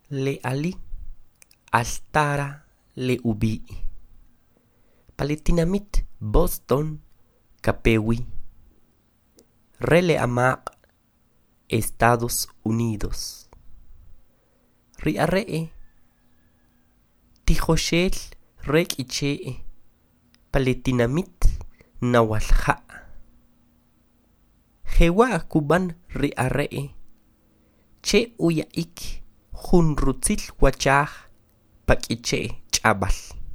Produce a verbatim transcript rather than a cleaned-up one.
le ali, Astara le ubi. Paletinamit Boston, Capewi. Rele Amaq, Estados Unidos. Riaree, Tijoshel Rek Ichee, Paletinamit Nawalja. Jewa Kuban Riaree, Che Uyaik, Junrutzil Wachaj, Pakiche Chabal.